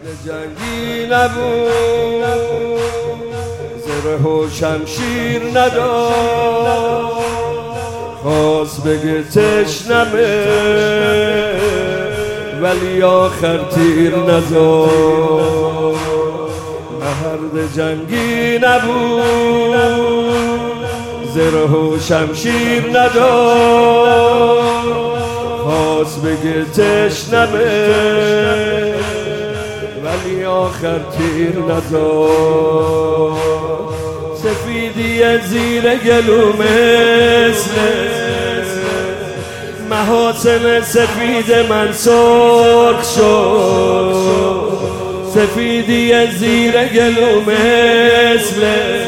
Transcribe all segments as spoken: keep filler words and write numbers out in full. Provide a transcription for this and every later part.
جنگی نبود، زره و شمشیر نداشت، خواست بگه تشنمه ولی آخر تیر نزد. مرد جنگی نبود، زره و شمشیر نداشت، خواست بگه تشنمه ولی آخر تیر نزد. سفیدی زیر گلو مثل محاسن سفید من سرخ شد. سفیدی زیر گلو مثل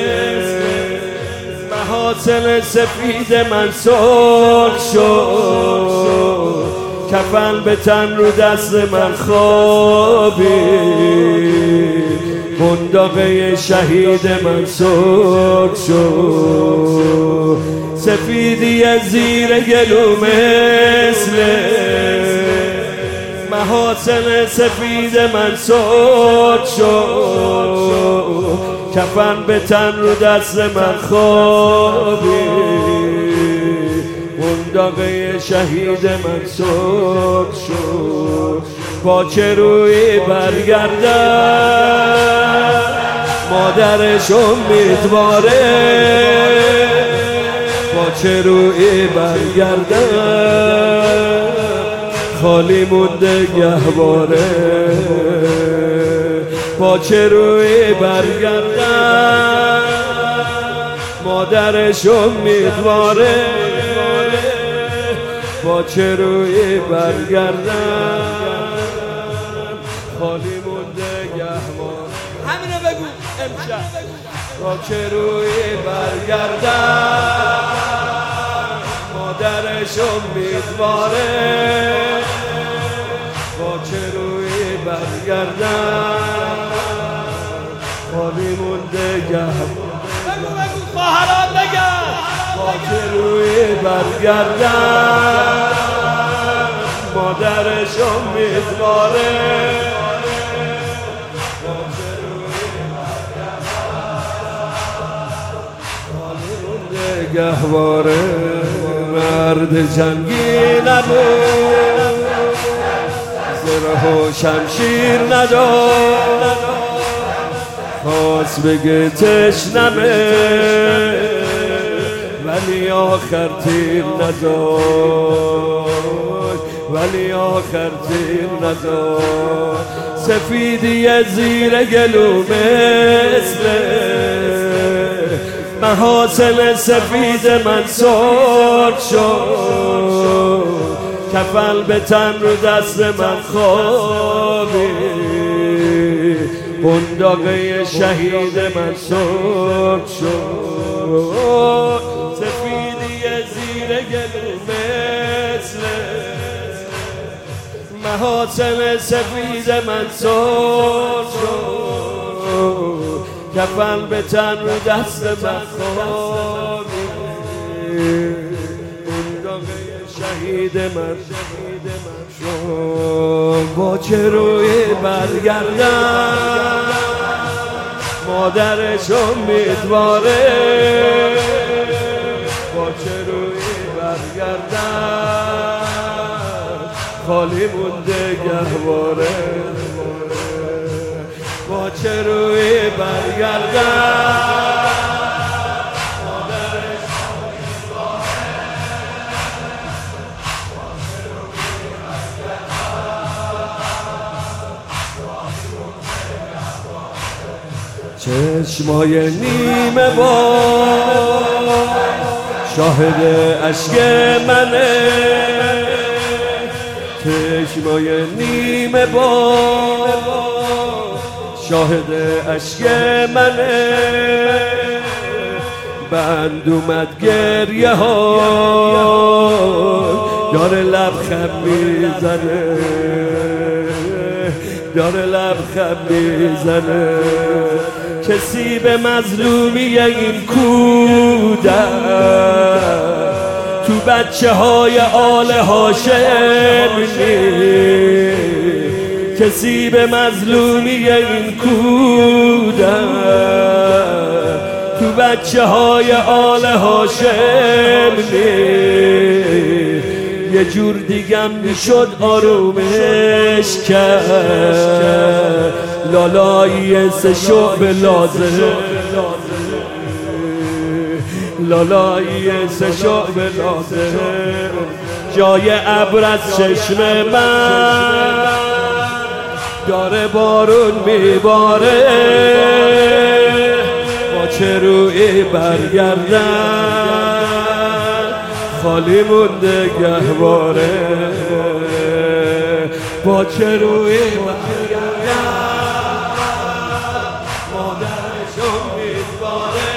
محاسن سفید من سرخ شد. کفن به تن رو دست من خوابید، بنداقه شهید من سرخ شد. سفیدی زیر گلو مثل محاسن سفید من سرخ شد. کفن به تن رو دست من خوابید، بنداقه شهید من سرخ شد. با چه روی برگردم مادرش امیدواره، با چه روی برگردم خالی مونده گهواره. با چه روی برگردم مادرش امیدواره، با چه روی برگردم خالی مونده گهواره. همینو بگو امشب. با چه روی برگردم مادرش امیدواره، با چه روی برگردم خالی مونده گهواره. بگو بگو خواهران بگم. با چه روی برگردم مادرش امیدواره، با چه روی برگردم خالی مونده گهواره. مرد جنگی نبود، زره و شمشیر نداشت، خواست بگه تشنمه ولی آخر تیر نزد، ولی آخر تیر نزد. سفیدی زیر گلو مثل محاسن سفید من سرخ شد. کفن به تن رو دست من خوابید، بنداقه شهید من سرخ شد. سفیدی زیر گلو مثل محاسن سفید من سرخ شد. کفن به تن رو دست من خوابید، بنداقه شهید من شد. با چه روی برگردم مادرش امیدواره، با چه روی برگردم خالی مونده گهواره. با چه روی برگردم مادرش امیدواره. چشمای نیمه با شاهد اشک منه، چشمای نیمه با شاهد اشک منه. بند اومد گریه ها داره لبخند میزنه، داره لبخند میزنه. کسی به مظلومی این کودک تو بچه های آل هاشم نیست، کسی به مظلومی این کودک تو بچه های آل هاشم نیست. یه جور دیگم میشد آرومش کرد، لالایی سه شعب لازم، لالایی سه شعب لازم، جای ابر از چشم من داره بارون میباره. با چه روی برگردن خالی مونده گهواره. با چه روی برگردن مادرش امیدواره.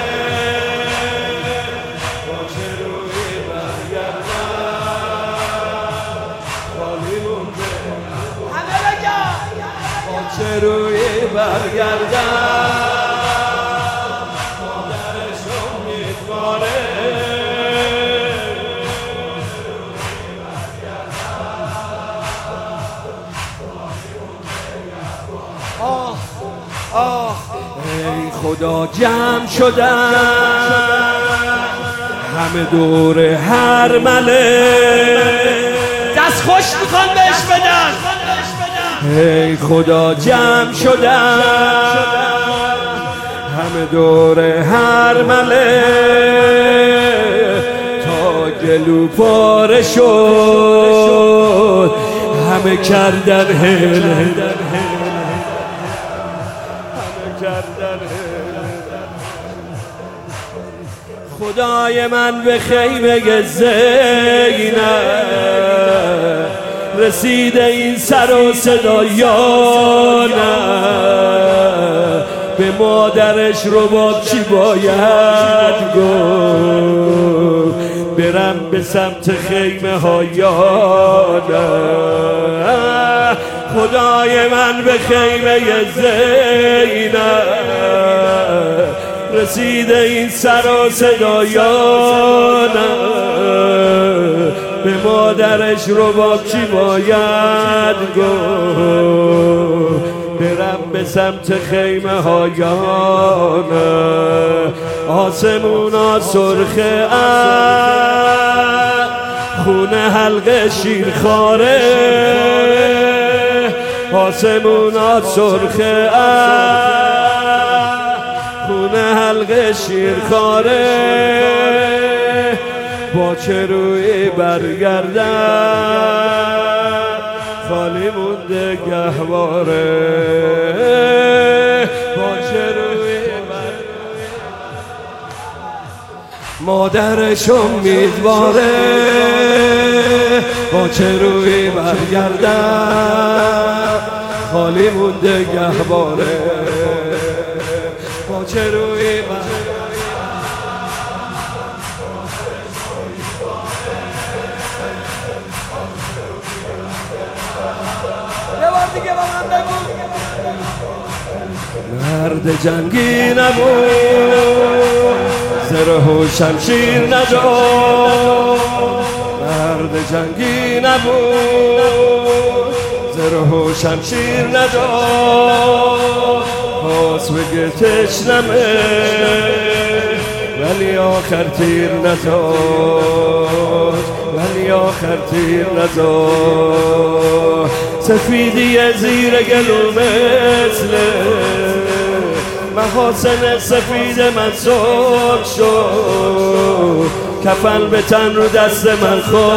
با چه روی برگردن خالی مونده. همه بگم با چه روی برگردن مادرش امیدواره. آه آه ای خدا جمع شدن همه دور هر مله، دست خوش میخوان بهش بدن. ای خدا جمع شدن همه دور هر مله، تا گلو پاره شد همه کردن هله، خدای من به خیمه زینب رسیده این سر و صدا یا نه، به مادرش رباب چی باید گفت، برم به سمت خیمه ها یا نه. خدای من به خیمه زینب رسیده این سر و صدا یا نه، به مادرش رباب چی باید گفت، برم به سمت خیمه ها یا نه. آسمونا سرخه خونه حلقه شیرخواره، آسمونا سرخه خونه حلقه شیرخواره. با چه روی برگردن خالی مونده گهواره. با چه روی مادرش امیدواره. با چه روی برگردن خالی مونده گهواره. با چه روی برگردن یه بار دیگه با من بگو. مرد جنگی نبود، زره و شمشیر نداشت. مرد جنگی نبود، زره و شمشیر نداشت. خواست بگه تشنمه ولی آخر تیر نزد، ولی آخر تیر نزد. سفیدی زیر گلو مثل محاسن سفید من سرخ شد، کفن به تن رو دست من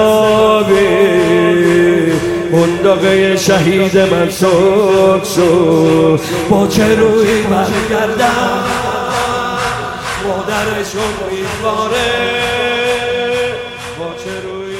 خوابی، بندقه شهید من سرخ شد. با چه روی برگردم مادرش امیدواره. با چه روی